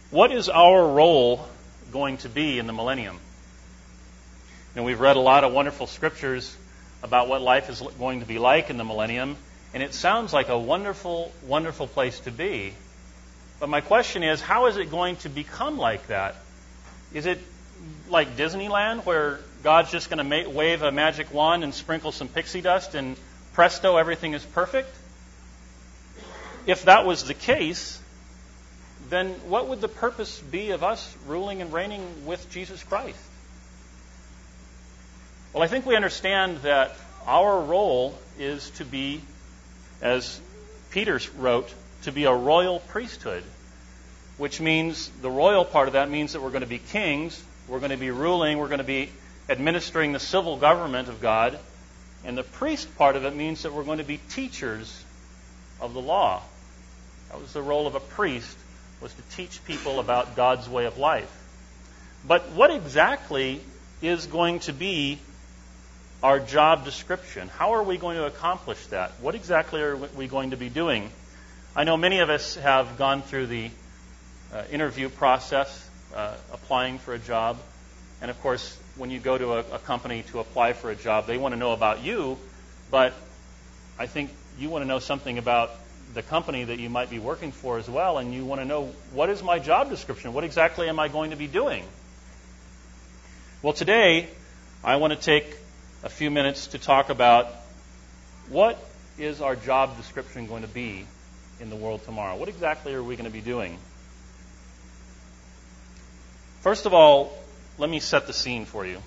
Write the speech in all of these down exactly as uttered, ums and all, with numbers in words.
What is our role going to be in the millennium? And we've read a lot of wonderful scriptures about what life is going to be like in the millennium, and it sounds like a wonderful, wonderful place to be. But my question is, how is it going to become like that? Is it like Disneyland, where God's just going to ma- wave a magic wand and sprinkle some pixie dust, and presto, everything is perfect? If that was the case, then what would the purpose be of us ruling and reigning with Jesus Christ? Well, I think we understand that our role is to be, as Peter wrote, to be a royal priesthood, which means the royal part of that means that we're going to be kings, we're going to be ruling, we're going to be administering the civil government of God, and the priest part of it means that we're going to be teachers of the law. That was the role of a priest, was to teach people about God's way of life. But what exactly is going to be our job description? How are we going to accomplish that? What exactly are we going to be doing? I know many of us have gone through the uh, interview process, uh, applying for a job. And of course, when you go to a, a company to apply for a job, they want to know about you, but I think you want to know something about the company that you might be working for as well, and you want to know, what is my job description? What exactly am I going to be doing? Well, today, I want to take a few minutes to talk about what is our job description going to be in the world tomorrow. What exactly are we going to be doing? First of all, let me set the scene for you.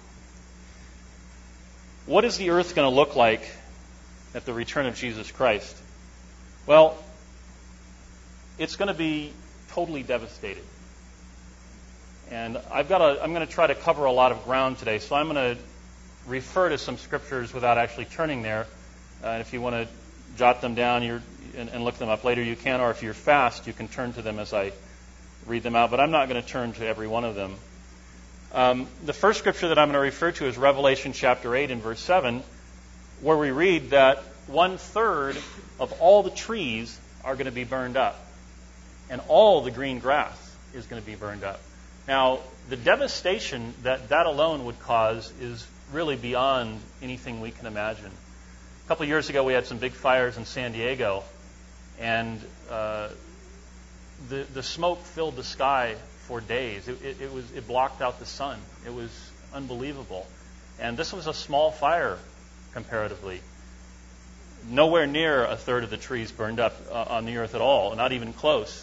What is the earth going to look like at the return of Jesus Christ? Well, it's going to be totally devastated. And I've got a, I'm going to try to cover a lot of ground today, so I'm going to refer to some scriptures without actually turning there. Uh, and if you want to jot them down you're, and, and look them up later, you can, or if you're fast, you can turn to them as I read them out. But I'm not going to turn to every one of them. Um, the first scripture that I'm going to refer to is Revelation chapter eight and verse seven, where we read that one-third of all the trees are going to be burned up, and all the green grass is going to be burned up. Now, the devastation that that alone would cause is really beyond anything we can imagine. A couple of years ago, we had some big fires in San Diego, and uh, the the smoke filled the sky for days. It, it, it was it blocked out the sun. It was unbelievable. And this was a small fire comparatively. Nowhere near a third of the trees burned up uh, on the earth at all, not even close.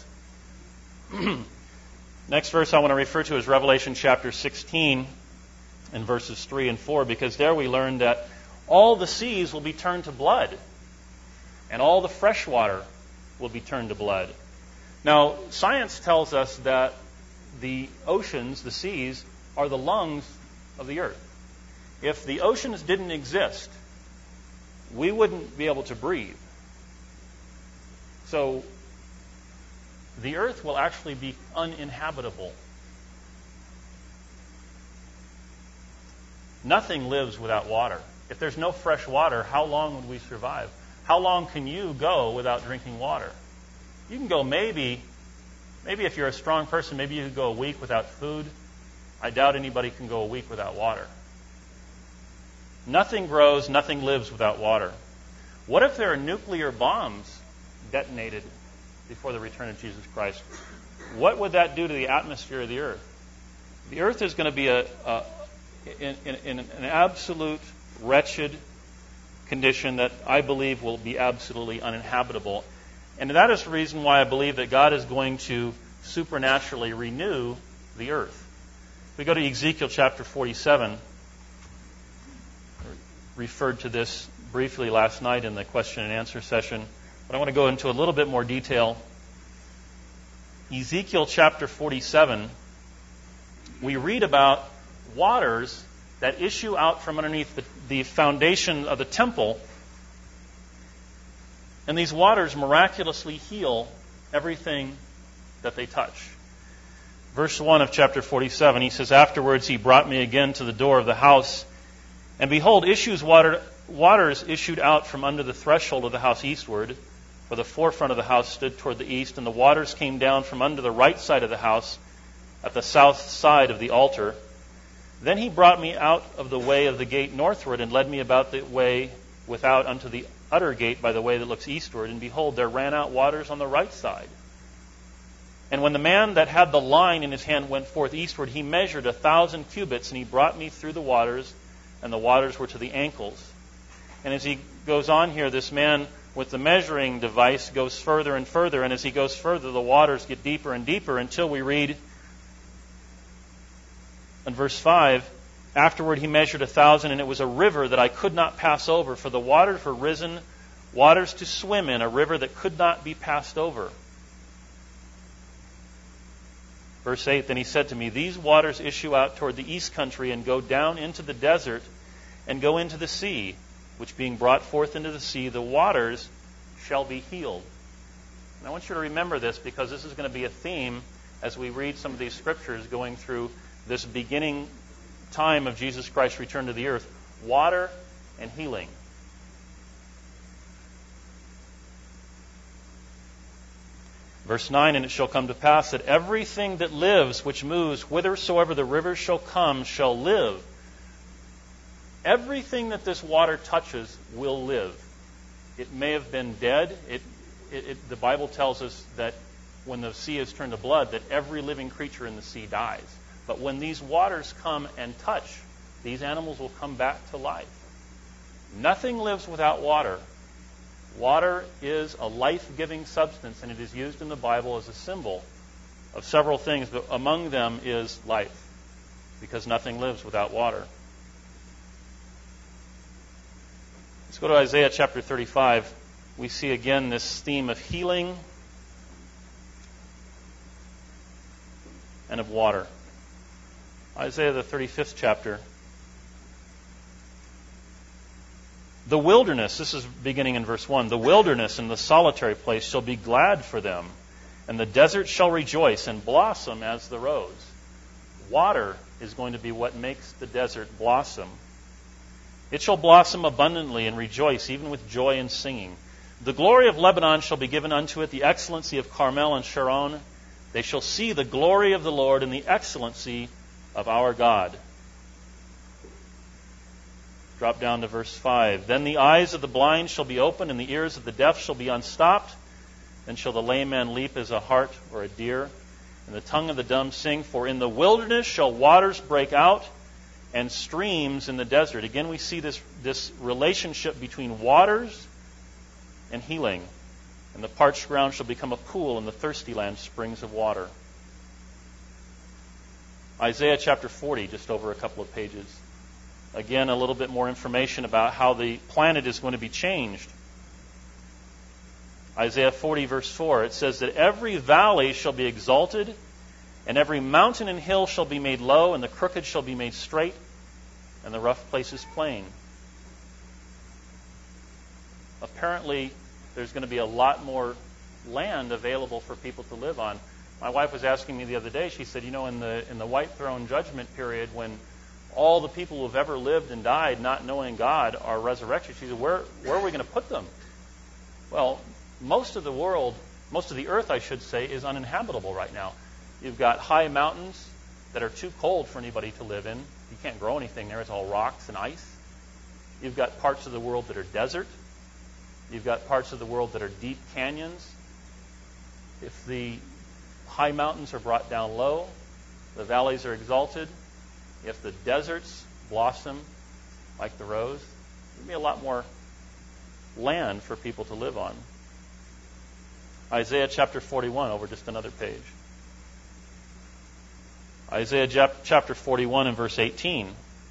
Next verse I want to refer to is Revelation chapter sixteen and verses three and four, because there we learn that all the seas will be turned to blood, and all the fresh water will be turned to blood. Now, science tells us that the oceans, the seas, are the lungs of the earth. If the oceans didn't exist, we wouldn't be able to breathe. So, the earth will actually be uninhabitable. Nothing lives without water. If there's no fresh water, how long would we survive? How long can you go without drinking water? You can go maybe, maybe if you're a strong person, maybe you could go a week without food. I doubt anybody can go a week without water. Nothing grows, nothing lives without water. What if there are nuclear bombs detonated before the return of Jesus Christ? What would that do to the atmosphere of the earth? The earth is going to be a, a in, in, in an absolute wretched condition that I believe will be absolutely uninhabitable. And that is the reason why I believe that God is going to supernaturally renew the earth. We go to Ezekiel chapter forty-seven. Referred to this briefly last night in the question and answer session, but I want to go into a little bit more detail. Ezekiel chapter forty-seven, we read about waters that issue out from underneath the, the foundation of the temple, and these waters miraculously heal everything that they touch. Verse one of chapter forty-seven, he says, "Afterwards he brought me again to the door of the house, and behold, issues water, waters issued out from under the threshold of the house eastward, for the forefront of the house stood toward the east, and the waters came down from under the right side of the house at the south side of the altar. Then he brought me out of the way of the gate northward, and led me about the way without unto the utter gate by the way that looks eastward. And behold, there ran out waters on the right side. And when the man that had the line in his hand went forth eastward, he measured a thousand cubits, and he brought me through the waters, and the waters were to the ankles. And as he goes on here, this man with the measuring device goes further and further, and as he goes further, the waters get deeper and deeper until we read in verse five, afterward he measured a thousand, and it was a river that I could not pass over, for the waters were risen, waters to swim in, a river that could not be passed over. Verse eight, then he said to me, these waters issue out toward the east country and go down into the desert and go into the sea, which being brought forth into the sea, the waters shall be healed. And I want you to remember this, because this is going to be a theme as we read some of these scriptures going through this beginning time of Jesus Christ's return to the earth. Water and healing. Verse nine, and it shall come to pass that everything that lives, which moves, whithersoever the rivers shall come, shall live. Everything that this water touches will live. It may have been dead. It, it, it, the Bible tells us that when the sea is turned to blood, that every living creature in the sea dies. But when these waters come and touch, these animals will come back to life. Nothing lives without water. Water is a life-giving substance, and it is used in the Bible as a symbol of several things, but among them is life, because nothing lives without water. Let's go to Isaiah chapter thirty-five. We see again this theme of healing and of water. Isaiah the thirty-fifth chapter. The wilderness, this is beginning in verse one, the wilderness and the solitary place shall be glad for them, and the desert shall rejoice and blossom as the rose. Water is going to be what makes the desert blossom. It shall blossom abundantly and rejoice, even with joy and singing. The glory of Lebanon shall be given unto it, the excellency of Carmel and Sharon. They shall see the glory of the Lord and the excellency of our God. Drop down to verse five. Then the eyes of the blind shall be opened, and the ears of the deaf shall be unstopped. Then shall the lame man leap as a hart or a deer, and the tongue of the dumb sing. For in the wilderness shall waters break out, and streams in the desert. Again, we see this, this relationship between waters and healing. And the parched ground shall become a pool, and the thirsty land springs of water. Isaiah chapter forty, just over a couple of pages. Again, a little bit more information about how the planet is going to be changed. Isaiah forty, verse four, it says that every valley shall be exalted, and every mountain and hill shall be made low, and the crooked shall be made straight, and the rough places plain. Apparently, there's going to be a lot more land available for people to live on. My wife was asking me the other day, she said, you know, in the in the white throne judgment period, when all the people who have ever lived and died not knowing God are resurrected, she said, where, where are we going to put them? Well, most of the world, most of the earth, I should say, is uninhabitable right now. You've got high mountains that are too cold for anybody to live in. You can't grow anything there. It's all rocks and ice. You've got parts of the world that are desert. You've got parts of the world that are deep canyons. If the high mountains are brought down low, the valleys are exalted. If the deserts blossom like the rose, there'll be a lot more land for people to live on. Isaiah chapter forty-one, over just another page. Isaiah chapter forty-one and verse eighteen.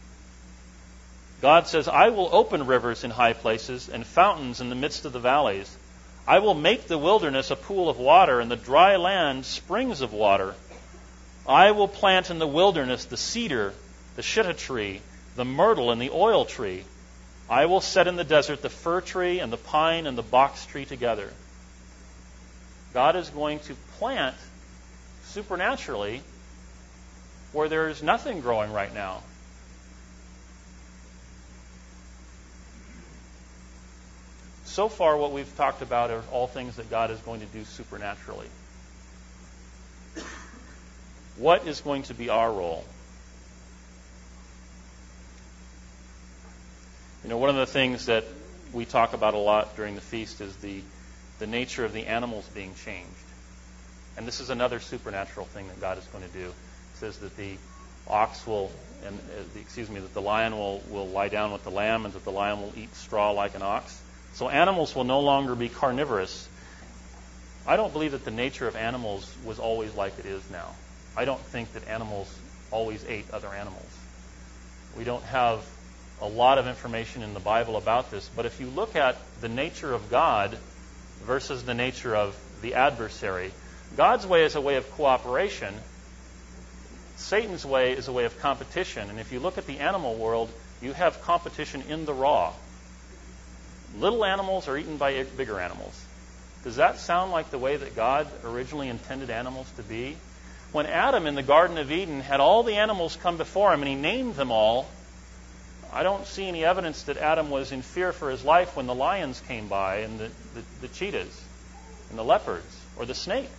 God says, I will open rivers in high places and fountains in the midst of the valleys. I will make the wilderness a pool of water, and the dry land springs of water. I will plant in the wilderness the cedar, the shittah tree, the myrtle, and the oil tree. I will set in the desert the fir tree and the pine and the box tree together. God is going to plant supernaturally where there is nothing growing right now. So far, what we've talked about are all things that God is going to do supernaturally. what is going to be our role? You know, one of the things that we talk about a lot during the feast is the, the nature of the animals being changed. And this is another supernatural thing that God is going to do. It says that the ox will, and uh, the, excuse me, that the lion will, will lie down with the lamb, and that the lion will eat straw like an ox. So animals will no longer be carnivorous. I don't believe that the nature of animals was always like it is now. I don't think that animals always ate other animals. We don't have a lot of information in the Bible about this, but if you look at the nature of God versus the nature of the adversary, God's way is a way of cooperation. Satan's way is a way of competition. And if you look at the animal world, you have competition in the raw. Little animals are eaten by bigger animals. Does that sound like the way that God originally intended animals to be? When Adam in the Garden of Eden had all the animals come before him and he named them all, I don't see any evidence that Adam was in fear for his life when the lions came by and the, the, the cheetahs and the leopards or the snakes.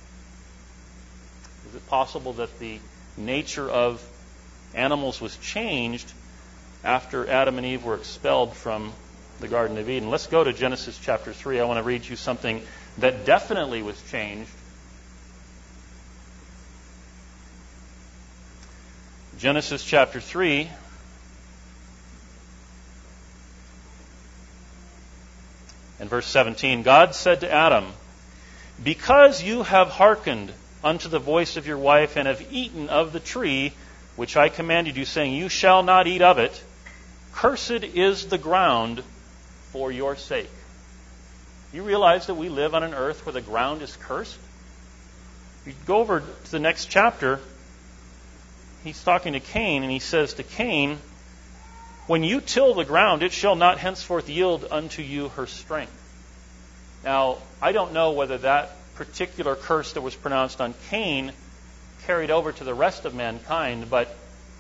Is it possible that the nature of animals was changed after Adam and Eve were expelled from the Garden of Eden? Let's go to Genesis chapter three. I want to read you something that definitely was changed. Genesis chapter three. And verse seventeen, God said to Adam, "Because you have hearkened unto the voice of your wife, and have eaten of the tree which I commanded you, saying, You shall not eat of it, cursed is the ground for your sake." You realize that we live on an earth where the ground is cursed? You go over to the next chapter, he's talking to Cain, and he says to Cain, "When you till the ground, it shall not henceforth yield unto you her strength." Now, I don't know whether that particular curse that was pronounced on Cain carried over to the rest of mankind, but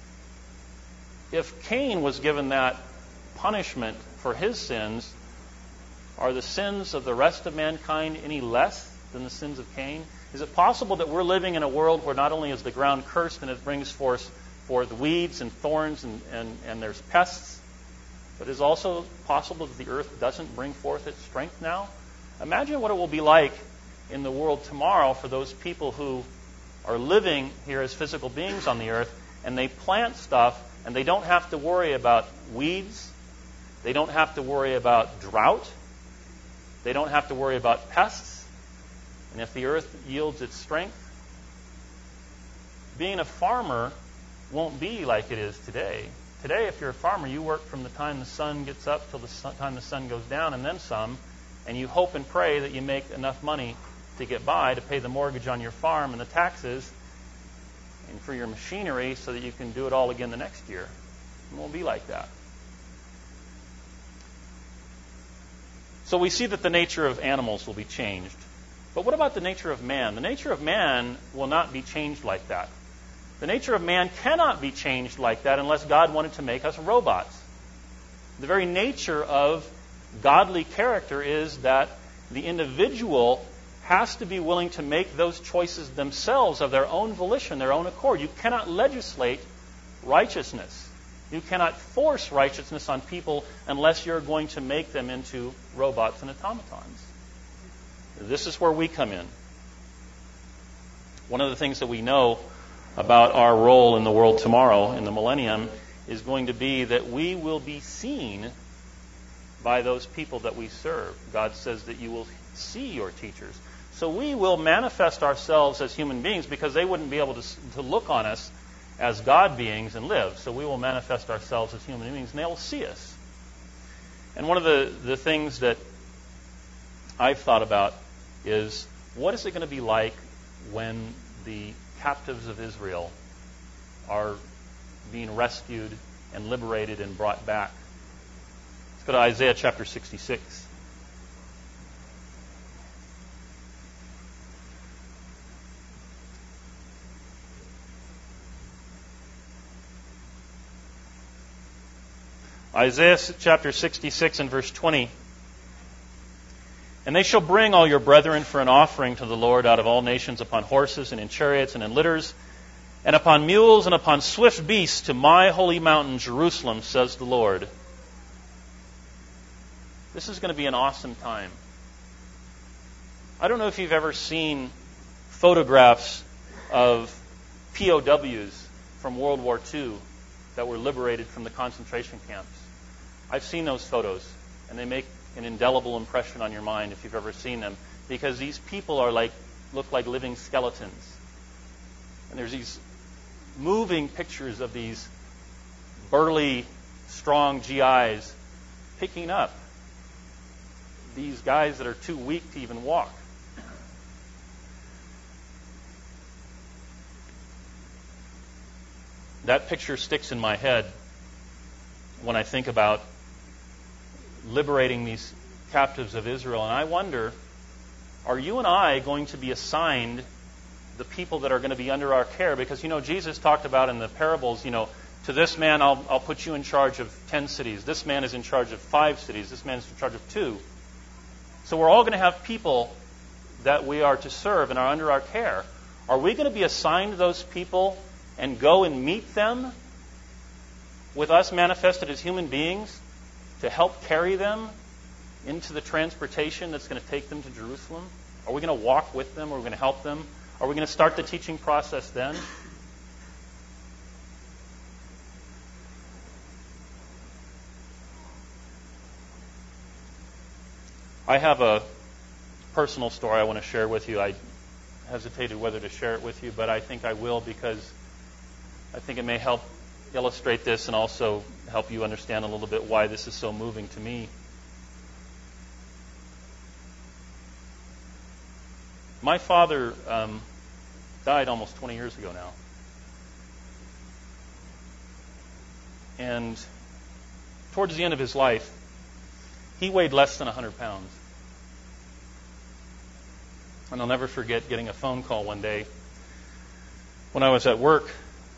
if Cain was given that punishment for his sins, are the sins of the rest of mankind any less than the sins of Cain? Is it possible that we're living in a world where not only is the ground cursed and it brings forth, forth weeds and thorns and, and, and there's pests, but is also possible that the earth doesn't bring forth its strength now? Imagine what it will be like in the world tomorrow for those people who are living here as physical beings on the earth, and they plant stuff and they don't have to worry about weeds, they don't have to worry about drought, they don't have to worry about pests, and if the earth yields its strength, being a farmer won't be like it is today. Today, if you're a farmer, you work from the time the sun gets up till the time the sun goes down and then some, and you hope and pray that you make enough money to get by, to pay the mortgage on your farm and the taxes and for your machinery so that you can do it all again the next year. It won't be like that. So we see that the nature of animals will be changed. But what about the nature of man? The nature of man will not be changed like that. The nature of man cannot be changed like that unless God wanted to make us robots. The very nature of godly character is that the individual has to be willing to make those choices themselves of their own volition, their own accord. You cannot legislate righteousness. You cannot force righteousness on people unless you're going to make them into robots and automatons. This is where we come in. One of the things that we know about our role in the world tomorrow, in the millennium, is going to be that we will be seen by those people that we serve. God says that you will see your teachers. So we will manifest ourselves as human beings because they wouldn't be able to, to look on us as God beings and live. So we will manifest ourselves as human beings and they will see us. And one of the, the things that I've thought about is, what is it going to be like when the captives of Israel are being rescued and liberated and brought back? Let's go to Isaiah chapter sixty-six. Isaiah chapter sixty-six and verse twenty. "And they shall bring all your brethren for an offering to the Lord out of all nations upon horses and in chariots and in litters, and upon mules and upon swift beasts to my holy mountain, Jerusalem, says the Lord. This is going to be an awesome time. I don't know if you've ever seen photographs of P O Ws from World War Two that were liberated from the concentration camps. I've seen those photos, and they make an indelible impression on your mind if you've ever seen them, because these people are like look like living skeletons. And there's these moving pictures of these burly, strong G Is picking up these guys that are too weak to even walk. That picture sticks in my head when I think about liberating these captives of Israel. And I wonder, are you and I going to be assigned the people that are going to be under our care? Because, you know, Jesus talked about in the parables, you know, to this man I'll, I'll put you in charge of ten cities. This man is in charge of five cities. This man is in charge of two. So we're all going to have people that we are to serve and are under our care. Are we going to be assigned those people and go and meet them with us manifested as human beings to help carry them into the transportation that's going to take them to Jerusalem? Are we going to walk with them? Are we going to help them? Are we going to start the teaching process then? I have a personal story I want to share with you. I hesitated whether to share it with you, but I think I will, because I think it may help illustrate this and also help you understand a little bit why this is so moving to me. My father um, died almost twenty years ago now. And towards the end of his life, he weighed less than one hundred pounds. And I'll never forget getting a phone call one day when I was at work.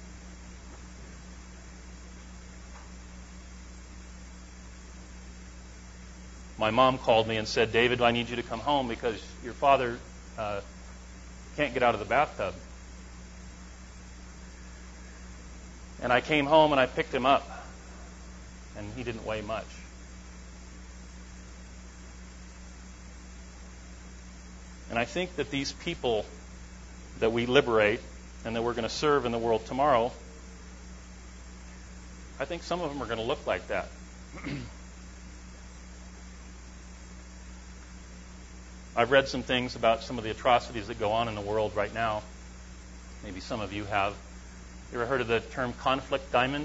My mom called me and said, "David, I need you to come home because your father uh, can't get out of the bathtub." And I came home and I picked him up, and he didn't weigh much. And I think that these people that we liberate and that we're going to serve in the world tomorrow, I think some of them are going to look like that. I've read some things about some of the atrocities that go on in the world right now. Maybe some of you have. You ever heard of the term conflict diamond?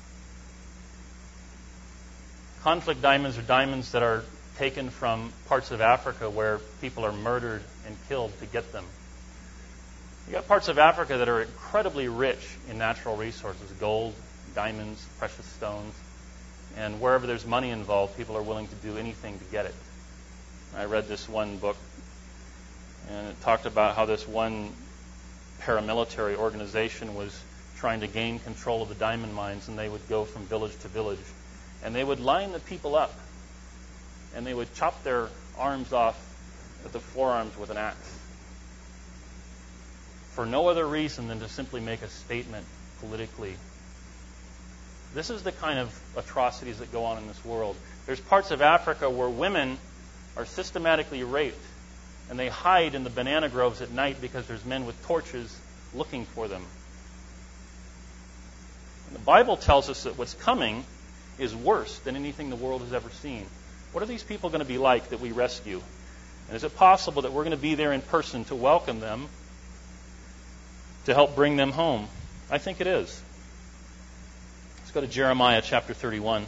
Conflict diamonds are diamonds that are taken from parts of Africa where people are murdered and killed to get them. You got parts of Africa that are incredibly rich in natural resources, gold, diamonds, precious stones. And wherever there's money involved, people are willing to do anything to get it. I read this one book, and it talked about how this one paramilitary organization was trying to gain control of the diamond mines, and they would go from village to village, and they would line the people up, and they would chop their arms off at the forearms with an axe for no other reason than to simply make a statement politically. This is the kind of atrocities that go on in this world. There's parts of Africa where women are systematically raped, and they hide in the banana groves at night because there's men with torches looking for them. And the Bible tells us that what's coming is worse than anything the world has ever seen. What are these people going to be like that we rescue? And is it possible that we're going to be there in person to welcome them, to help bring them home? I think it is. Let's go to Jeremiah chapter thirty-one.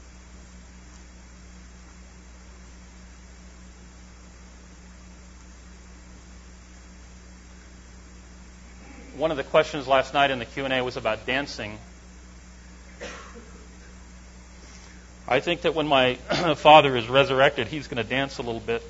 One of the questions last night in the Q and A was about dancing. I think that when my father is resurrected, he's going to dance a little bit.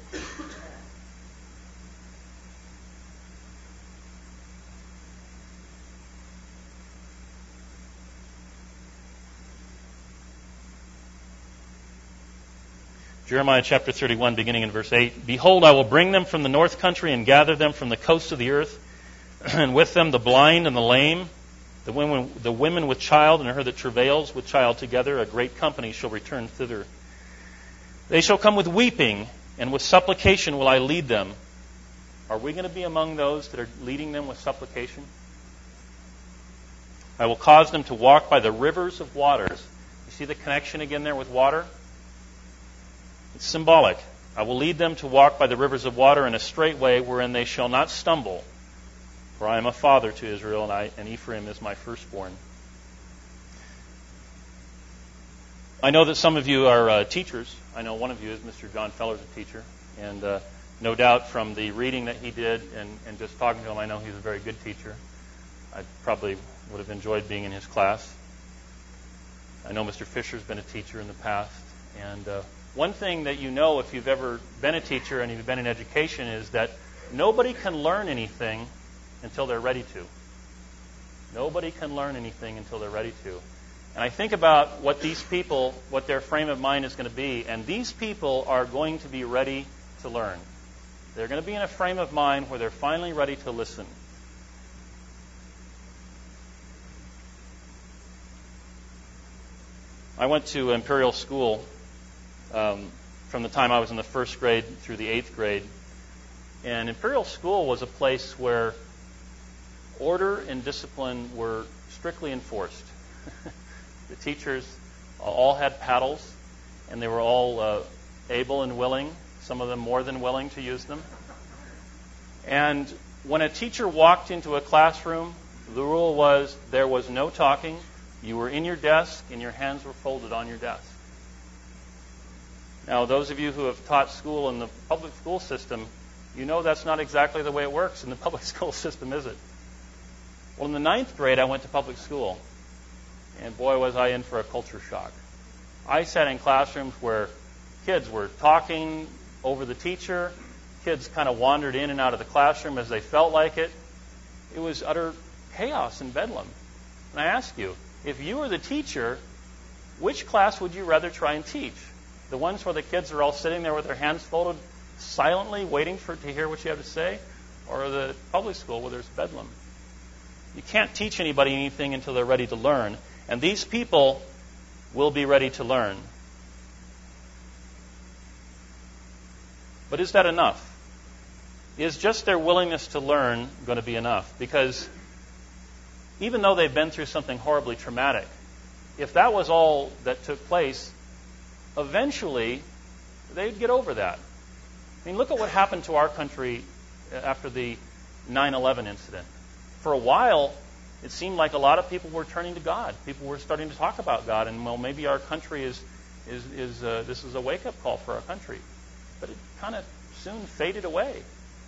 Jeremiah chapter thirty-one, beginning in verse eight. Behold, I will bring them from the north country and gather them from the coasts of the earth, and with them the blind and the lame, The women, the women with child and her that travails with child together, a great company shall return thither. They shall come with weeping, and with supplication will I lead them. Are we going to be among those that are leading them with supplication? I will cause them to walk by the rivers of waters. You see the connection again there with water? It's symbolic. I will lead them to walk by the rivers of water in a straight way wherein they shall not stumble. For I am a father to Israel, and, I, and Ephraim is my firstborn. I know that some of you are uh, teachers. I know one of you is Mister John Feller's a teacher. And uh, no doubt from the reading that he did and, and just talking to him, I know he's a very good teacher. I probably would have enjoyed being in his class. I know Mister Fisher's been a teacher in the past. And uh, one thing that you know if you've ever been a teacher and you've been in education is that nobody can learn anything until they're ready to. Nobody can learn anything until they're ready to. And I think about what these people, what their frame of mind is going to be, and these people are going to be ready to learn. They're going to be in a frame of mind where they're finally ready to listen. I went to Imperial School um, from the time I was in the first grade through the eighth grade. And Imperial School was a place where order and discipline were strictly enforced. The teachers all had paddles, and they were all uh, able and willing, some of them more than willing to use them. And when a teacher walked into a classroom, the rule was there was no talking. You were in your desk, and your hands were folded on your desk. Now, those of you who have taught school in the public school system, you know that's not exactly the way it works in the public school system, is it? Well, in the ninth grade, I went to public school, and boy, was I in for a culture shock. I sat in classrooms where kids were talking over the teacher. Kids kind of wandered in and out of the classroom as they felt like it. It was utter chaos and bedlam. And I ask you, if you were the teacher, which class would you rather try and teach? The ones where the kids are all sitting there with their hands folded, silently waiting for to hear what you have to say, or the public school where there's bedlam? You can't teach anybody anything until they're ready to learn. And these people will be ready to learn. But is that enough? Is just their willingness to learn going to be enough? Because even though they've been through something horribly traumatic, if that was all that took place, eventually they'd get over that. I mean, look at what happened to our country after the nine eleven incident. For a while, it seemed like a lot of people were turning to God. People were starting to talk about God, and well, maybe our country is is is uh, this is a wake-up call for our country. But it kind of soon faded away.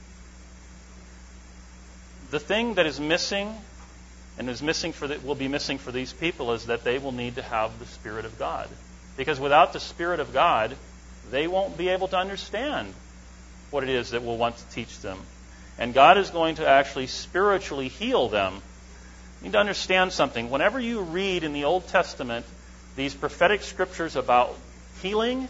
The thing that is missing, and is missing for the, will be missing for these people, is that they will need to have the Spirit of God, because without the Spirit of God, they won't be able to understand what it is that we'll want to teach them. And God is going to actually spiritually heal them. You need to understand something. Whenever you read in the Old Testament these prophetic scriptures about healing,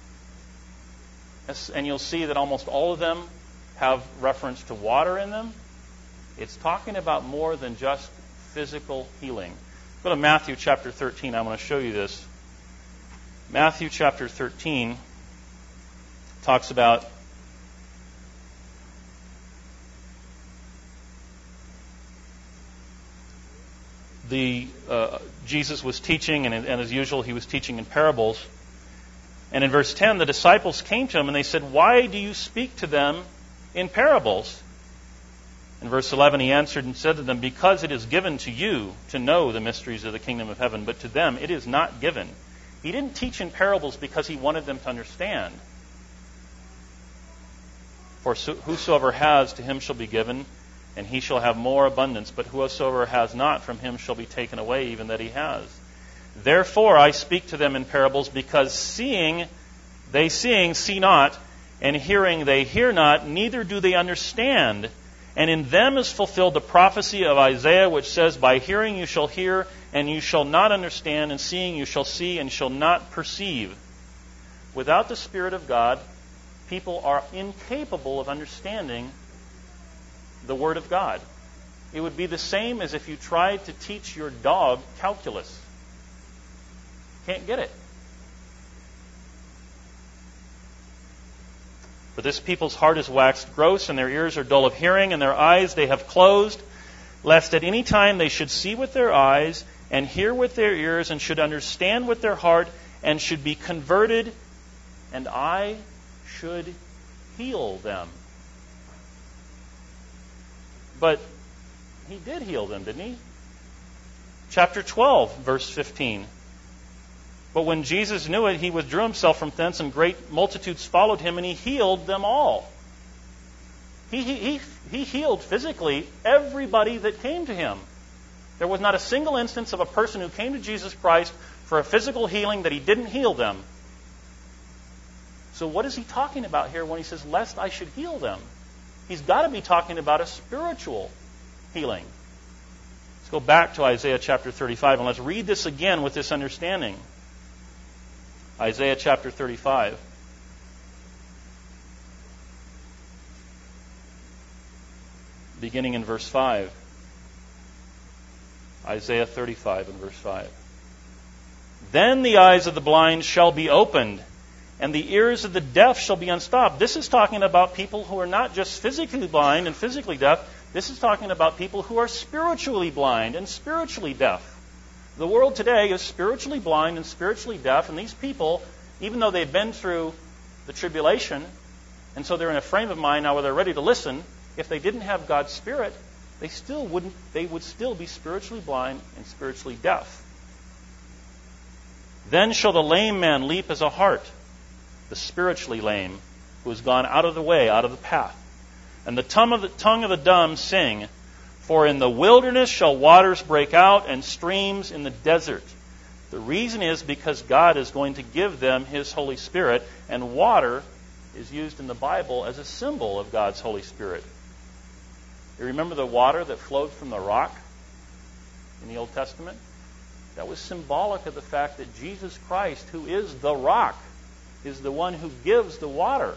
and you'll see that almost all of them have reference to water in them, it's talking about more than just physical healing. Go to Matthew chapter thirteen. I want to show you this. Matthew chapter thirteen talks about the uh, Jesus was teaching, and, and as usual, he was teaching in parables. And in verse ten, the disciples came to him and they said, "Why do you speak to them in parables?" In verse eleven, he answered and said to them, "Because it is given to you to know the mysteries of the kingdom of heaven, but to them it is not given." He didn't teach in parables because he wanted them to understand. For whosoever has, to him shall be given, and he shall have more abundance. But whosoever has not, from him shall be taken away even that he has. Therefore I speak to them in parables, because seeing they seeing see not, and hearing they hear not, neither do they understand. And in them is fulfilled the prophecy of Isaiah, which says, "By hearing you shall hear, and you shall not understand, and seeing you shall see, and shall not perceive." Without the Spirit of God, people are incapable of understanding the Word of God. It would be the same as if you tried to teach your dog calculus. Can't get it. For this people's heart is waxed gross, and their ears are dull of hearing, and their eyes they have closed, lest at any time they should see with their eyes, and hear with their ears, and should understand with their heart, and should be converted, and I should heal them. But he did heal them, didn't he? Chapter twelve, verse fifteen. But when Jesus knew it, he withdrew himself from thence, and great multitudes followed him, and he healed them all. He, he, he, he healed physically everybody that came to him. There was not a single instance of a person who came to Jesus Christ for a physical healing that he didn't heal them. So what is he talking about here when he says, lest I should heal them? He's got to be talking about a spiritual healing. Let's go back to Isaiah chapter thirty-five, and let's read this again with this understanding. Isaiah chapter thirty-five. Beginning in verse five. Isaiah thirty-five and verse five. Then the eyes of the blind shall be opened, and the ears of the deaf shall be unstopped. This is talking about people who are not just physically blind and physically deaf. This is talking about people who are spiritually blind and spiritually deaf. The world today is spiritually blind and spiritually deaf, and these people, even though they've been through the tribulation, and so they're in a frame of mind now where they're ready to listen, if they didn't have God's Spirit, they still wouldn't. They would still be spiritually blind and spiritually deaf. Then shall the lame man leap as a hart, the spiritually lame, who has gone out of the way, out of the path. And the tongue of the, tongue of the dumb sing, for in the wilderness shall waters break out and streams in the desert. The reason is because God is going to give them His Holy Spirit, and water is used in the Bible as a symbol of God's Holy Spirit. You remember the water that flowed from the rock in the Old Testament? That was symbolic of the fact that Jesus Christ, who is the rock, is the one who gives the water.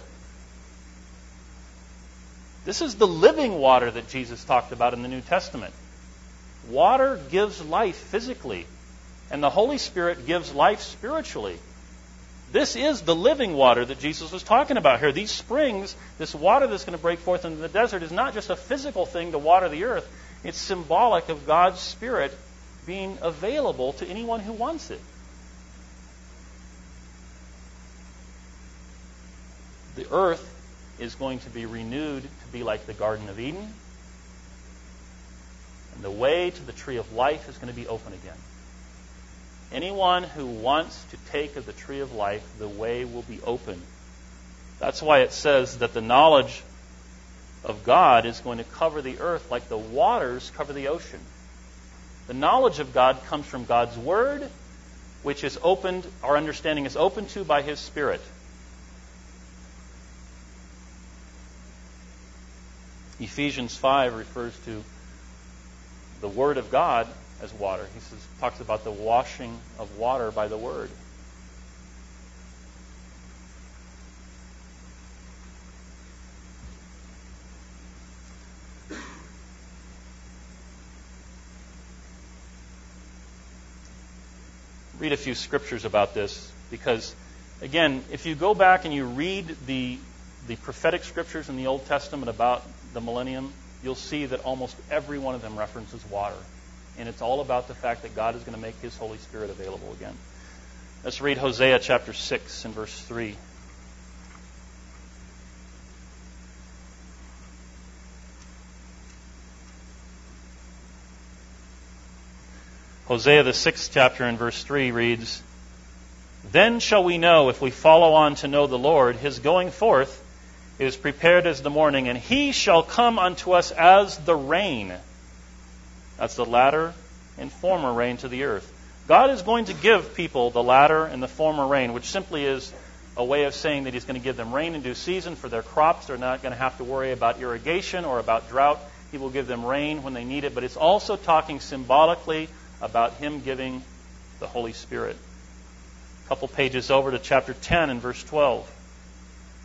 This is the living water that Jesus talked about in the New Testament. Water gives life physically, and the Holy Spirit gives life spiritually. This is the living water that Jesus was talking about here. These springs, this water that's going to break forth into the desert, is not just a physical thing to water the earth. It's symbolic of God's Spirit being available to anyone who wants it. The earth is going to be renewed to be like the Garden of Eden. And the way to the tree of life is going to be open again. Anyone who wants to take of the tree of life, the way will be open. That's why it says that the knowledge of God is going to cover the earth like the waters cover the ocean. The knowledge of God comes from God's Word, which is opened, our understanding is opened to by His Spirit. Ephesians five refers to the Word of God as water. He says, talks about the washing of water by the Word. Read a few scriptures about this, because, again, if you go back and you read the the prophetic scriptures in the Old Testament about the millennium, you'll see that almost every one of them references water. And it's all about the fact that God is going to make His Holy Spirit available again. Let's read Hosea chapter six and verse three. Hosea, the sixth chapter, and verse three reads, Then shall we know, if we follow on to know the Lord, His going forth is prepared as the morning, and He shall come unto us as the rain. That's the latter and former rain to the earth. God is going to give people the latter and the former rain, which simply is a way of saying that He's going to give them rain in due season for their crops. They're not going to have to worry about irrigation or about drought. He will give them rain when they need it. But it's also talking symbolically about Him giving the Holy Spirit. A couple pages over to chapter ten and verse twelve.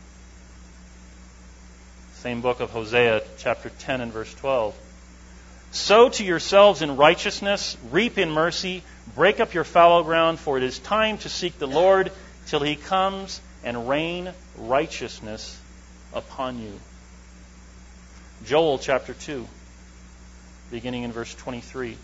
Same book of Hosea, chapter ten and verse twelve. Sow to yourselves in righteousness, reap in mercy, break up your fallow ground, for it is time to seek the Lord till he comes and rain righteousness upon you. Joel chapter two, beginning in verse twenty-three.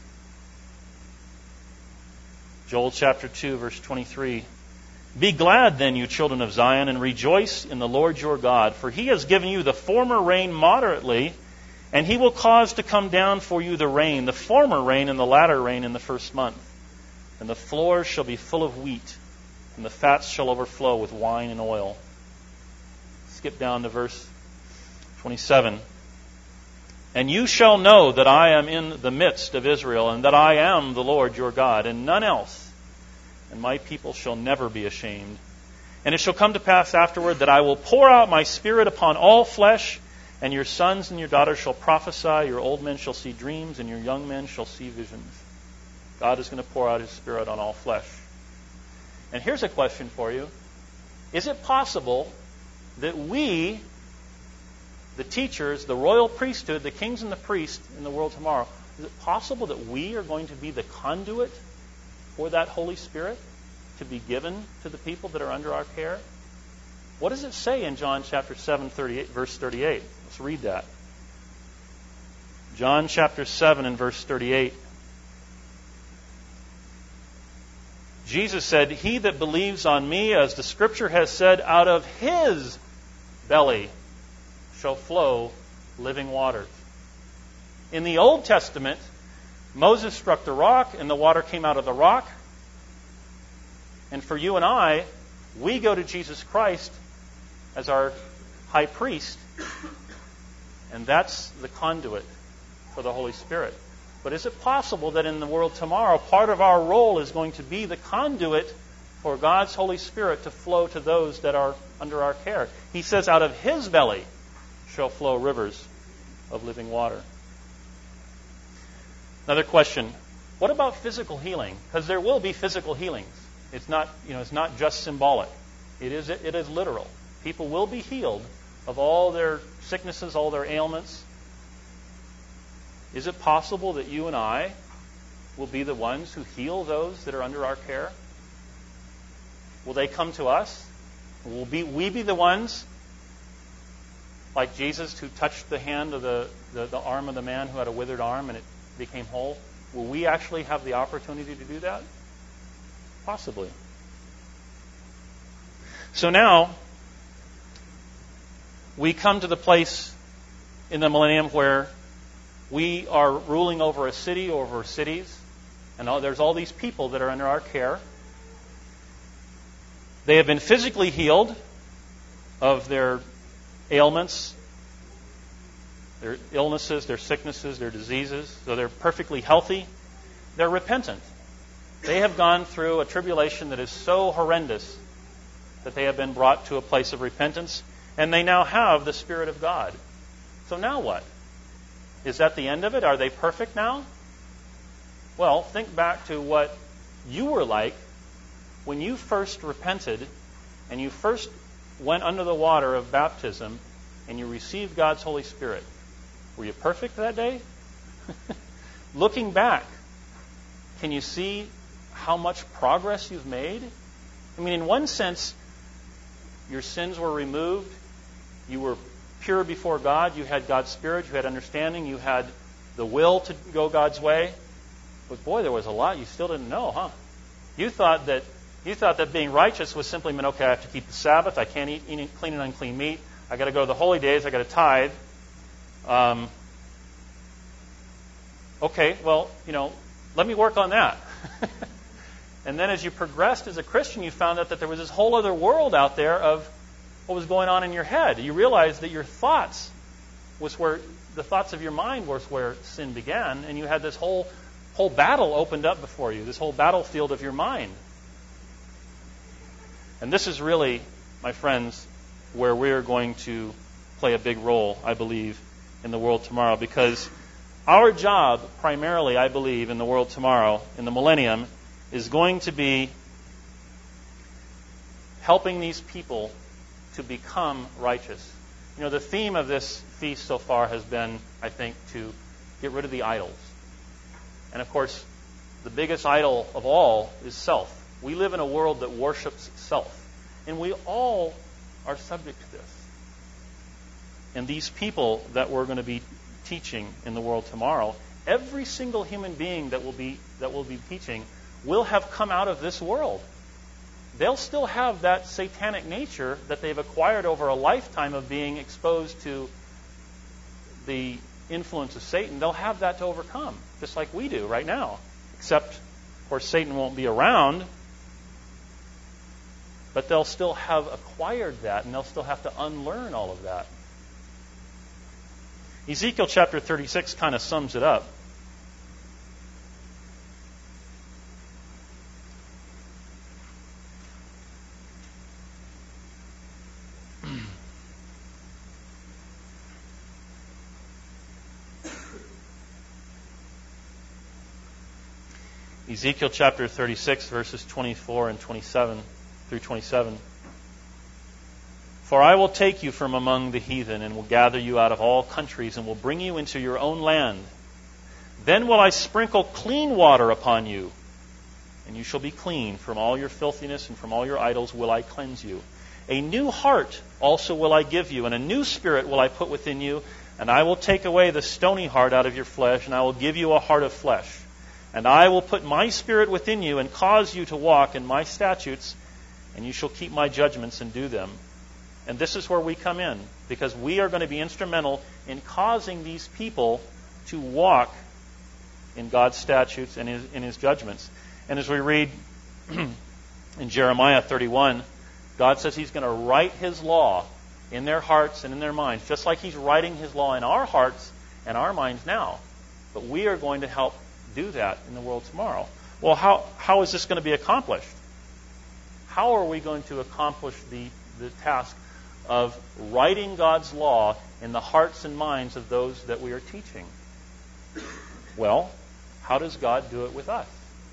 Joel chapter two, verse twenty-three. Be glad then, you children of Zion, and rejoice in the Lord your God, for he has given you the former rain moderately, and he will cause to come down for you the rain, the former rain and the latter rain in the first month. And the floors shall be full of wheat, and the fats shall overflow with wine and oil. Skip down to verse twenty-seven. And you shall know that I am in the midst of Israel, and that I am the Lord your God, and none else. And my people shall never be ashamed. And it shall come to pass afterward that I will pour out my Spirit upon all flesh, and your sons and your daughters shall prophesy, your old men shall see dreams, and your young men shall see visions. God is going to pour out his Spirit on all flesh. And here's a question for you. Is it possible that we, the teachers, the royal priesthood, the kings and the priests in the world tomorrow, is it possible that we are going to be the conduit for that Holy Spirit to be given to the people that are under our care? What does it say in John chapter seven, thirty-eight, verse thirty-eight? Let's read that. John chapter seven and verse thirty-eight. Jesus said, he that believes on me, as the Scripture has said, out of his belly shall flow living waters. In the Old Testament, Moses struck the rock and the water came out of the rock. And for you and I, we go to Jesus Christ as our high priest, and that's the conduit for the Holy Spirit. But is it possible that in the world tomorrow, part of our role is going to be the conduit for God's Holy Spirit to flow to those that are under our care? He says, out of his belly shall flow rivers of living water. Another question, what about physical healing? Because there will be physical healings. It's not, you know, it's not just symbolic. It is, it is literal. People will be healed of all their sicknesses, all their ailments. Is it possible that you and I will be the ones who heal those that are under our care? Will they come to us? Will be, we be the ones, like Jesus, who touched the hand of the, the, the arm of the man who had a withered arm and it became whole? Will we actually have the opportunity to do that? Possibly. So now, we come to the place in the millennium where we are ruling over a city, over cities, and all, there's all these people that are under our care. They have been physically healed of their ailments, their illnesses, their sicknesses, their diseases, so they're perfectly healthy. They're repentant. They have gone through a tribulation that is so horrendous that they have been brought to a place of repentance, and they now have the Spirit of God. So now what? Is that the end of it? Are they perfect now? Well, think back to what you were like when you first repented and you first went under the water of baptism and you received God's Holy Spirit. Were you perfect that day? Looking back, can you see how much progress you've made? I mean, in one sense, your sins were removed. You were pure before God. You had God's Spirit. You had understanding. You had the will to go God's way. But boy, there was a lot you still didn't know, huh? You thought that you thought that being righteous was simply meant, okay, I have to keep the Sabbath. I can't eat, eat clean and unclean meat. I got to go to the holy days. I got to tithe. Um, okay, well, you know, let me work on that. And then as you progressed as a Christian, you found out that there was this whole other world out there of what was going on in your head. You realized that your thoughts was where the thoughts of your mind was where sin began, and you had this whole whole battle opened up before you, this whole battlefield of your mind. And this is really, my friends, where we're going to play a big role, I believe, in the world tomorrow, because our job, primarily, I believe, in the world tomorrow, in the millennium, is going to be helping these people to become righteous. You know, the theme of this feast so far has been, I think, to get rid of the idols. And of course, the biggest idol of all is self. We live in a world that worships self. And we all are subject to this. And these people that we're going to be teaching in the world tomorrow, every single human being that will be that will be teaching will have come out of this world. They'll still have that satanic nature that they've acquired over a lifetime of being exposed to the influence of Satan. They'll have that to overcome, just like we do right now. Except, of course, Satan won't be around, but they'll still have acquired that, and they'll still have to unlearn all of that. Ezekiel chapter thirty-six kind of sums it up. Ezekiel chapter thirty-six, verses twenty-four and twenty-seven through twenty-seven. For I will take you from among the heathen, and will gather you out of all countries, and will bring you into your own land. Then will I sprinkle clean water upon you, and you shall be clean. From all your filthiness and from all your idols will I cleanse you. A new heart also will I give you, and a new spirit will I put within you, and I will take away the stony heart out of your flesh, and I will give you a heart of flesh. And I will put my spirit within you, and cause you to walk in my statutes, and you shall keep my judgments and do them. And this is where we come in, because we are going to be instrumental in causing these people to walk in God's statutes and in His judgments. And as we read in Jeremiah thirty-one, God says He's going to write His law in their hearts and in their minds, just like He's writing His law in our hearts and our minds now. But we are going to help do that in the world tomorrow. Well, how how is this going to be accomplished? How are we going to accomplish the, the task of writing God's law in the hearts and minds of those that we are teaching? Well, how does God do it with us?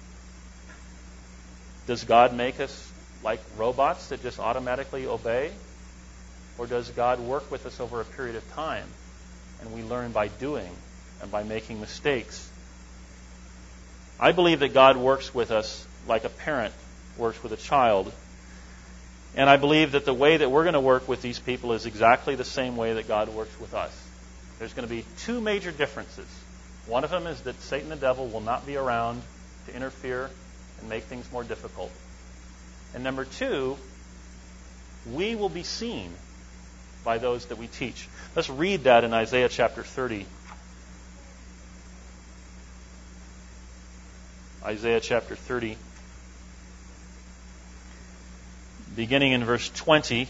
Does God make us like robots that just automatically obey? Or does God work with us over a period of time, and we learn by doing and by making mistakes? I believe that God works with us like a parent works with a child. And I believe that the way that we're going to work with these people is exactly the same way that God works with us. There's going to be two major differences. One of them is that Satan the devil will not be around to interfere and make things more difficult. And number two, we will be seen by those that we teach. Let's read that in Isaiah chapter thirty. Isaiah chapter thirty. Beginning in verse twenty.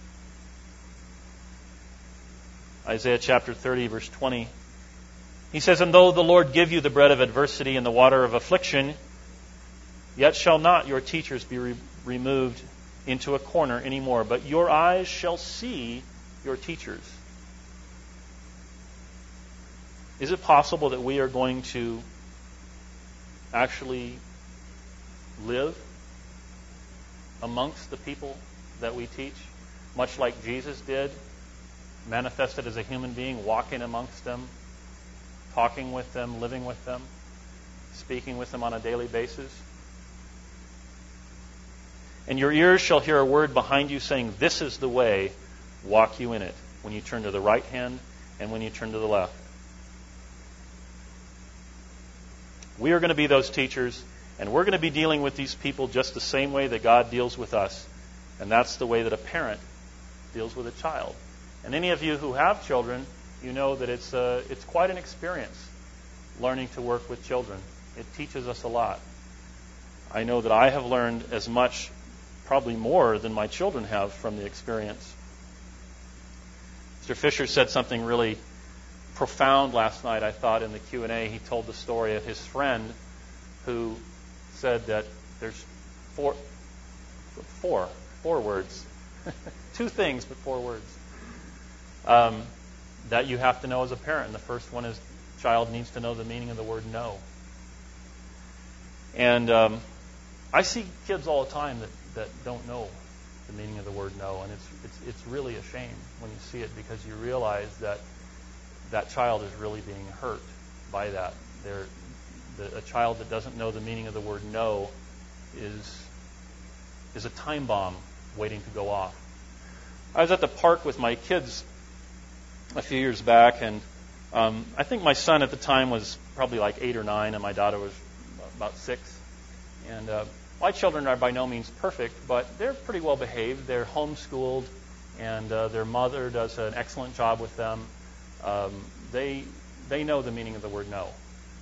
Isaiah chapter thirty, verse twenty. He says, And though the Lord give you the bread of adversity and the water of affliction, yet shall not your teachers be re- removed into a corner anymore, but your eyes shall see your teachers. Is it possible that we are going to actually live amongst the people that we teach, much like Jesus did, manifested as a human being, walking amongst them, talking with them, living with them, speaking with them on a daily basis? And your ears shall hear a word behind you saying, This is the way, walk you in it, when you turn to the right hand and when you turn to the left. We are going to be those teachers, and we're going to be dealing with these people just the same way that God deals with us. And that's the way that a parent deals with a child. And any of you who have children, you know that it's uh, it's quite an experience learning to work with children. It teaches us a lot. I know that I have learned as much, probably more, than my children have from the experience. Mister Fisher said something really profound last night, I thought, in the Q and A. He told the story of his friend who said that there's four, four, four words, two things, but four words, um, that you have to know as a parent. And the first one is, child needs to know the meaning of the word no. And um, I see kids all the time that, that don't know the meaning of the word no, and it's it's it's really a shame when you see it, because you realize that that child is really being hurt by that. They're the, a child that doesn't know the meaning of the word no is is a time bomb waiting to go off. I was at the park with my kids a few years back, and um, I think my son at the time was probably like eight or nine, and my daughter was about six. And uh, my children are by no means perfect, but they're pretty well behaved. They're homeschooled, and uh, their mother does an excellent job with them. Um, they they know the meaning of the word no.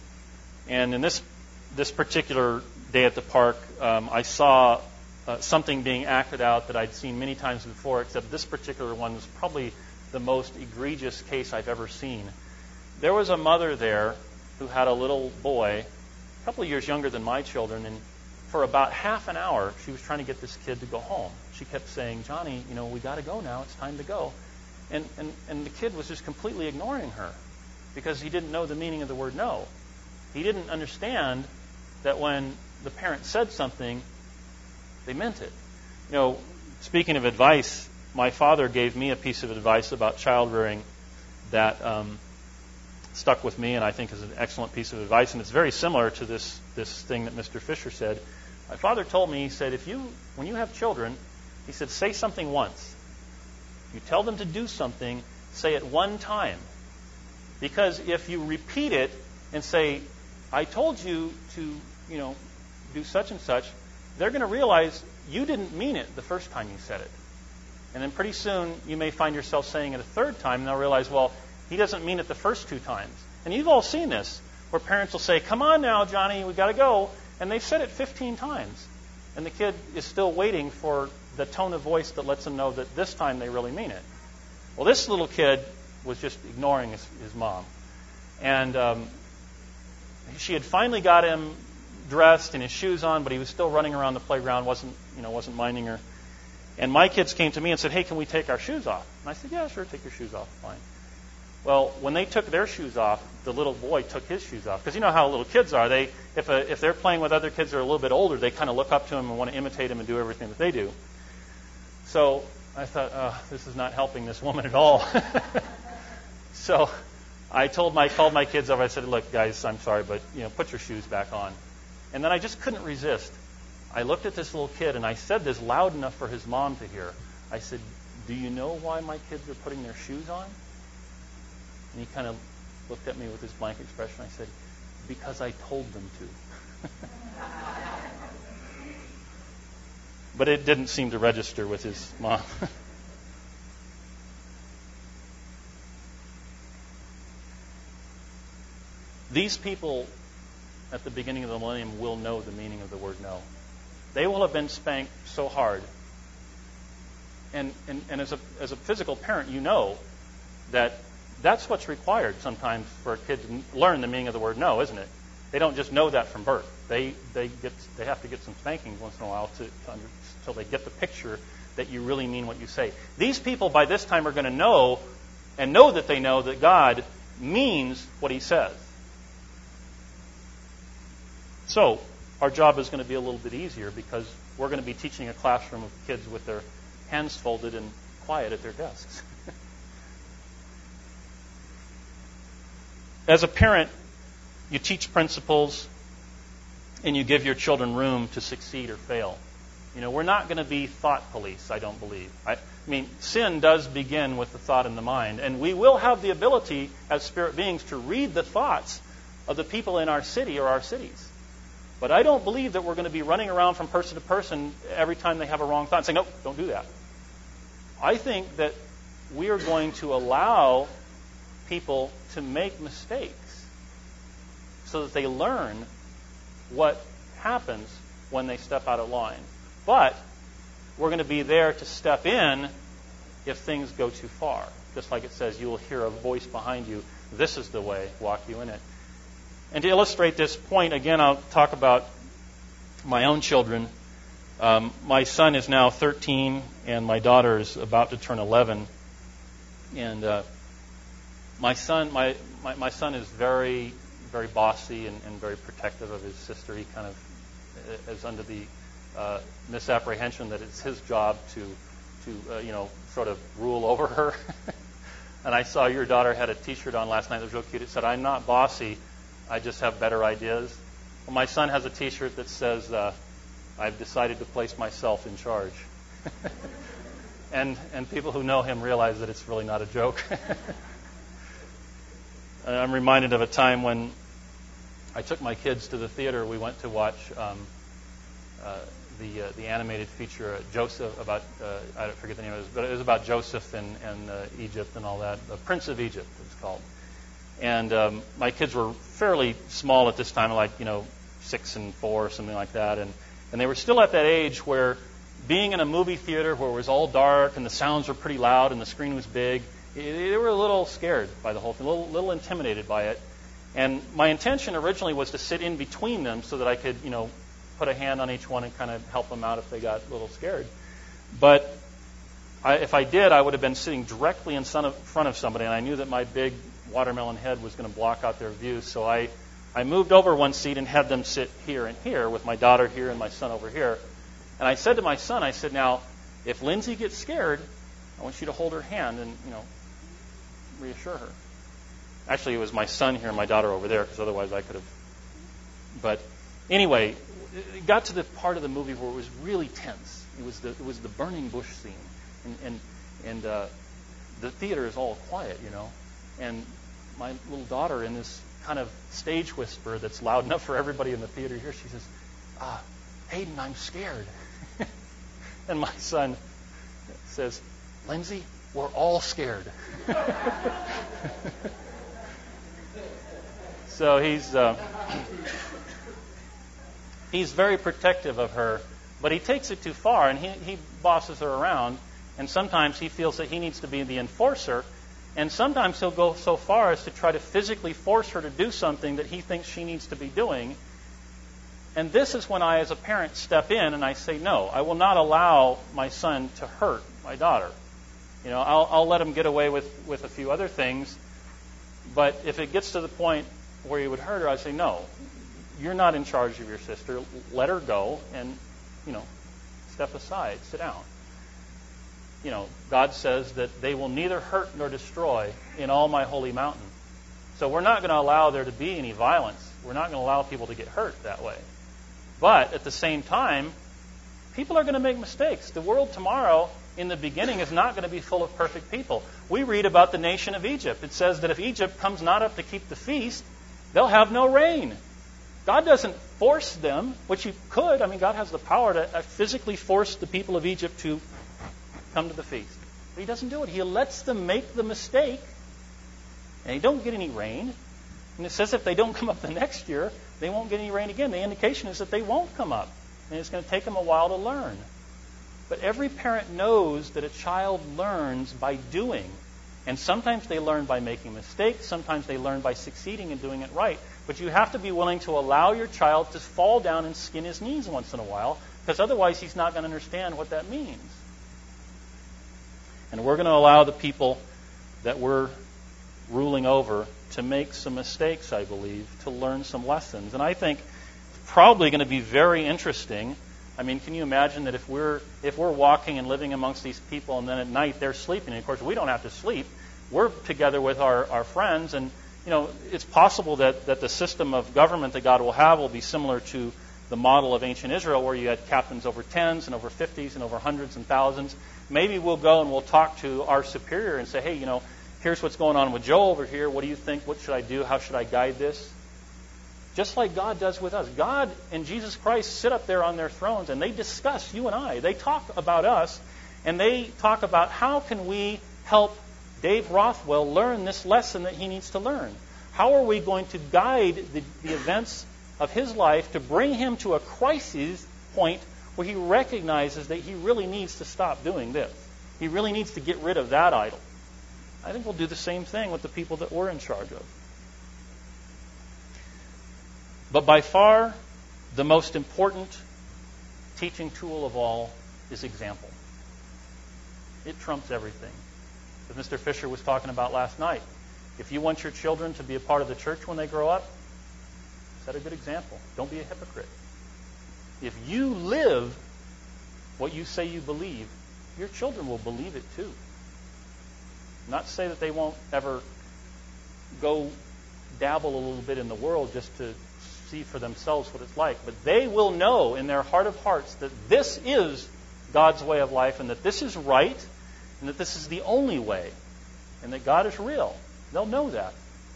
And in this this particular day at the park, um, I saw uh, something being acted out that I'd seen many times before, except this particular one was probably the most egregious case I've ever seen. There was a mother there who had a little boy, a couple of years younger than my children, and for about half an hour, she was trying to get this kid to go home. She kept saying, "Johnny, you know, we got to go now. It's time to go." And, and and the kid was just completely ignoring her because he didn't know the meaning of the word no. He didn't understand that when the parent said something, they meant it. You know, speaking of advice, my father gave me a piece of advice about child rearing that um, stuck with me, and I think is an excellent piece of advice. And it's very similar to this this thing that Mister Fisher said. My father told me, he said, if you, when you have children, he said, say something once. You tell them to do something, say it one time. Because if you repeat it and say, I told you to, you know, do such and such, they're going to realize you didn't mean it the first time you said it. And then pretty soon you may find yourself saying it a third time, and they'll realize, well, he doesn't mean it the first two times. And you've all seen this, where parents will say, come on now, Johnny, we got to go. And they've said it fifteen times. And the kid is still waiting for the tone of voice that lets them know that this time they really mean it. Well, this little kid was just ignoring his, his mom. And um, she had finally got him dressed and his shoes on, but he was still running around the playground, wasn't, you know, wasn't minding her. And my kids came to me and said, hey, can we take our shoes off? And I said, yeah, sure, take your shoes off, fine. Well, when they took their shoes off, the little boy took his shoes off. Because you know how little kids are. They, if, a, if they're playing with other kids that are a little bit older, they kind of look up to them and want to imitate them and do everything that they do. So I thought, oh, this is not helping this woman at all. So I told my, called my kids over. I said, look, guys, I'm sorry, but you know, put your shoes back on. And then I just couldn't resist. I looked at this little kid, and I said this loud enough for his mom to hear. I said, do you know why my kids are putting their shoes on? And he kind of looked at me with this blank expression. I said, because I told them to. But it didn't seem to register with his mom. These people at the beginning of the millennium will know the meaning of the word no. They will have been spanked so hard. And, and, and as a as a physical parent, you know that that's what's required sometimes for a kid to learn the meaning of the word no, isn't it? They don't just know that from birth. They they get they have to get some spankings once in a while to, to under, until they get the picture that you really mean what you say. These people by this time are going to know and know that they know that God means what He says. So our job is going to be a little bit easier because we're going to be teaching a classroom of kids with their hands folded and quiet at their desks. As a parent, you teach principles and you give your children room to succeed or fail. You know, we're not going to be thought police, I don't believe. I, I mean, sin does begin with the thought in the mind, and we will have the ability as spirit beings to read the thoughts of the people in our city or our cities. But I don't believe that we're going to be running around from person to person every time they have a wrong thought and saying, nope, don't do that. I think that we are going to allow people to make mistakes so that they learn what happens when they step out of line. But we're going to be there to step in if things go too far. Just like it says, you will hear a voice behind you. This is the way, walk you in it. And to illustrate this point, again, I'll talk about my own children. Um, my son is now thirteen, and my daughter is about to turn eleven. And uh, my son, my, my my son is very, very bossy and, and very protective of his sister. He kind of is under the uh, misapprehension that it's his job to, to uh, you know, sort of rule over her. And I saw your daughter had a T-shirt on last night that was real cute. It said, "I'm not bossy. I just have better ideas. Well, my son has a T-shirt that says, uh, I've decided to place myself in charge. and and people who know him realize that it's really not a joke. I'm reminded of a time when I took my kids to the theater. We went to watch um, uh, the uh, the animated feature uh, Joseph about uh, I don't forget the name of it, but it was about Joseph and, and uh, Egypt and all that. The Prince of Egypt, it was called. And um, my kids were fairly small at this time, like you know six and four or something like that, and and they were still at that age where being in a movie theater where it was all dark and the sounds were pretty loud and the screen was big, they were a little scared by the whole thing, a little, little intimidated by it. And my intention originally was to sit in between them so that I could, you know, put a hand on each one and kind of help them out if they got a little scared. But I, if I did, I would have been sitting directly in front of, front of somebody, and I knew that my big watermelon head was going to block out their view. So I, I moved over one seat and had them sit here and here with my daughter here and my son over here. And I said to my son, I said, now, if Lindsay gets scared, I want you to hold her hand and, you know, reassure her. Actually, it was my son here and my daughter over there, because otherwise I could have. But anyway, it got to the part of the movie where it was really tense. It was the it was the burning bush scene, and and and uh, the theater is all quiet, you know, and my little daughter, in this kind of stage whisper that's loud enough for everybody in the theater to hear, she says, "Ah, Hayden, I'm scared." And my son says, "Lindsay, we're all scared." So he's uh, he's very protective of her, but he takes it too far, and he, he bosses her around, and sometimes he feels that he needs to be the enforcer, and sometimes he'll go so far as to try to physically force her to do something that he thinks she needs to be doing. And this is when I, as a parent, step in and I say, no, I will not allow my son to hurt my daughter. You know, I'll, I'll let him get away with, with a few other things, but if it gets to the point where he would hurt her, I'd say, no, you're not in charge of your sister. Let her go and, you know, step aside, sit down. You know, God says that they will neither hurt nor destroy in all my holy mountain. So we're not going to allow there to be any violence. We're not going to allow people to get hurt that way. But at the same time, people are going to make mistakes. The world tomorrow, in the beginning, is not going to be full of perfect people. We read about the nation of Egypt. It says that if Egypt comes not up to keep the feast, they'll have no rain. God doesn't force them, which He could. I mean, God has the power to physically force the people of Egypt to come to the feast. But He doesn't do it. He lets them make the mistake, and they don't get any rain. And it says if they don't come up the next year, they won't get any rain again. The indication is that they won't come up. And it's going to take them a while to learn. But every parent knows that a child learns by doing. And sometimes they learn by making mistakes. Sometimes they learn by succeeding and doing it right. But you have to be willing to allow your child to fall down and skin his knees once in a while, because otherwise he's not going to understand what that means. And we're going to allow the people that we're ruling over to make some mistakes, I believe, to learn some lessons. And I think it's probably going to be very interesting. I mean, can you imagine that if we're if we're walking and living amongst these people, and then at night they're sleeping, and of course we don't have to sleep. We're together with our, our friends, and you know, it's possible that, that the system of government that God will have will be similar to the model of ancient Israel, where you had captains over tens and over fifties and over hundreds and thousands. Maybe we'll go and we'll talk to our superior and say, hey, you know, here's what's going on with Joe over here. What do you think? What should I do? How should I guide this? Just like God does with us. God and Jesus Christ sit up there on their thrones, and they discuss, you and I. They talk about us, and they talk about how can we help Dave Rothwell learn this lesson that he needs to learn. How are we going to guide the, the events of his life to bring him to a crisis point where he recognizes that he really needs to stop doing this. He really needs to get rid of that idol. I think we'll do the same thing with the people that we're in charge of. But by far, the most important teaching tool of all is example. It trumps everything. As Mister Fisher was talking about last night, if you want your children to be a part of the church when they grow up, set a good example. Don't be a hypocrite. If you live what you say you believe, your children will believe it too. Not to say that they won't ever go dabble a little bit in the world just to see for themselves what it's like. But they will know in their heart of hearts that this is God's way of life and that this is right and that this is the only way and that God is real. They'll know that.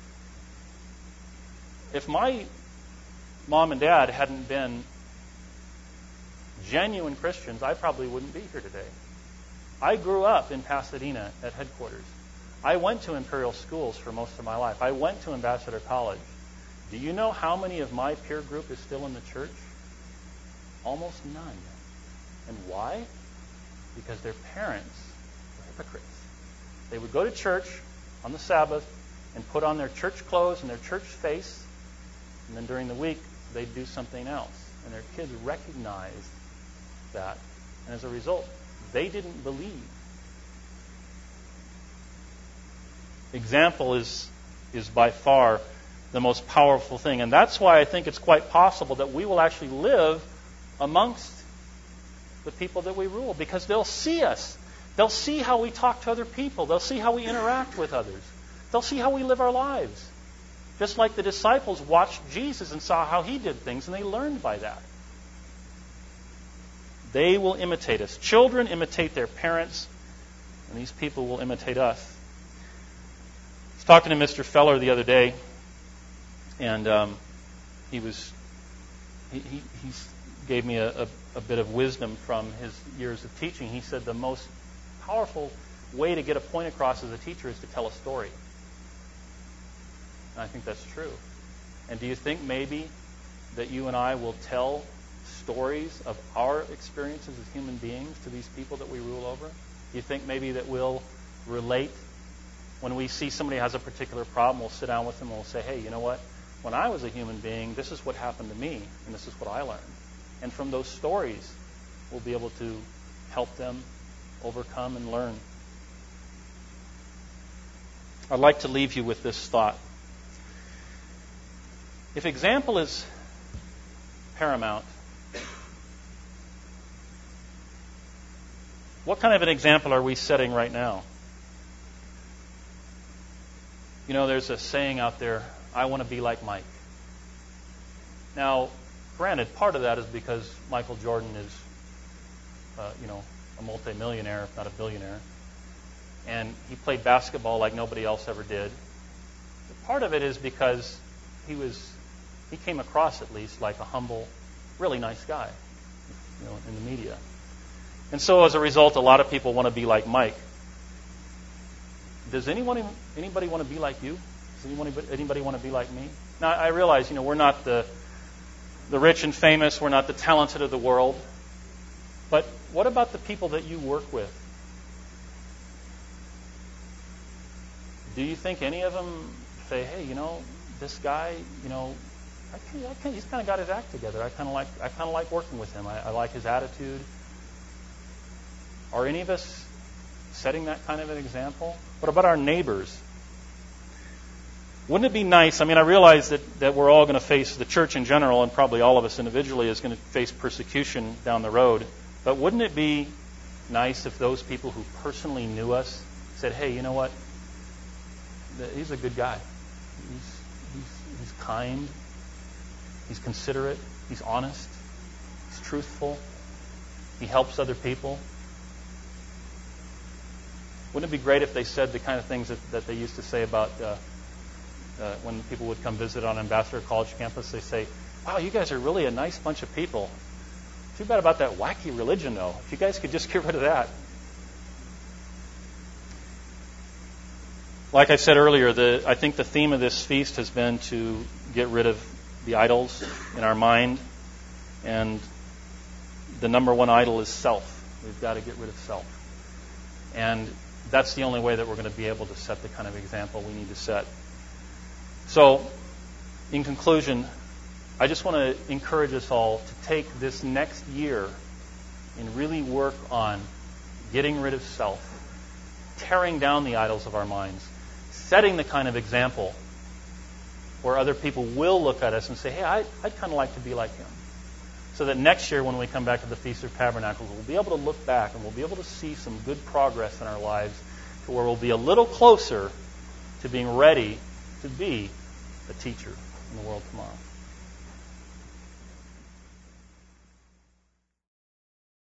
If my mom and dad hadn't been genuine Christians, I probably wouldn't be here today. I grew up in Pasadena at headquarters. I went to Imperial schools for most of my life. I went to Ambassador College. Do you know how many of my peer group is still in the church? Almost none. And why? Because their parents were hypocrites. They would go to church on the Sabbath and put on their church clothes and their church face, and then during the week they'd do something else. And their kids recognized that. And as a result, they didn't believe. Example is is by far the most powerful thing. And that's why I think it's quite possible that we will actually live amongst the people that we rule, because they'll see us. They'll see how we talk to other people. They'll see how we interact with others. They'll see how we live our lives. Just like the disciples watched Jesus and saw how he did things, and they learned by that. They will imitate us. Children imitate their parents, and these people will imitate us. I was talking to Mister Feller the other day, and um, he was he, he, he gave me a, a, a bit of wisdom from his years of teaching. He said the most powerful way to get a point across as a teacher is to tell a story. And I think that's true. And do you think maybe that you and I will tell stories of our experiences as human beings to these people that we rule over? Do you think maybe that we'll relate when we see somebody has a particular problem? We'll sit down with them and we'll say, hey, you know what? When I was a human being, this is what happened to me, and this is what I learned. And from those stories, we'll be able to help them overcome and learn. I'd like to leave you with this thought. If example is paramount, what kind of an example are we setting right now? You know, there's a saying out there, I want to be like Mike. Now, granted, part of that is because Michael Jordan is, uh, you know, a multimillionaire, if not a billionaire. And he played basketball like nobody else ever did. But part of it is because he was, he came across at least like a humble, really nice guy, you know, in the media. And so as a result, a lot of people want to be like Mike. Does anyone, anybody want to be like you? Does anyone, anybody want to be like me? Now, I realize, you know, we're not the the rich and famous. We're not the talented of the world. But what about the people that you work with? Do you think any of them say, hey, you know, this guy, you know, I can't, I can't, he's kind of got his act together. I kind of like, I kind of like working with him. I, I like his attitude. Are any of us setting that kind of an example? What about our neighbors? Wouldn't it be nice? I mean, I realize that, that we're all going to face, the church in general, and probably all of us individually, is going to face persecution down the road. But wouldn't it be nice if those people who personally knew us said, hey, you know what? He's a good guy. He's, he's, he's kind. He's considerate. He's honest. He's truthful. He helps other people. Wouldn't it be great if they said the kind of things that, that they used to say about uh, uh, when people would come visit on Ambassador College campus? They say, wow, you guys are really a nice bunch of people. Too bad about that wacky religion, though. If you guys could just get rid of that. Like I said earlier, the, I think the theme of this feast has been to get rid of the idols in our mind. And the number one idol is self. We've got to get rid of self. And that's the only way that we're going to be able to set the kind of example we need to set. So, in conclusion, I just want to encourage us all to take this next year and really work on getting rid of self, tearing down the idols of our minds, setting the kind of example where other people will look at us and say, hey, I, I'd kind of like to be like him. So that next year when we come back to the Feast of Tabernacles, we'll be able to look back and we'll be able to see some good progress in our lives to where we'll be a little closer to being ready to be a teacher in the world tomorrow.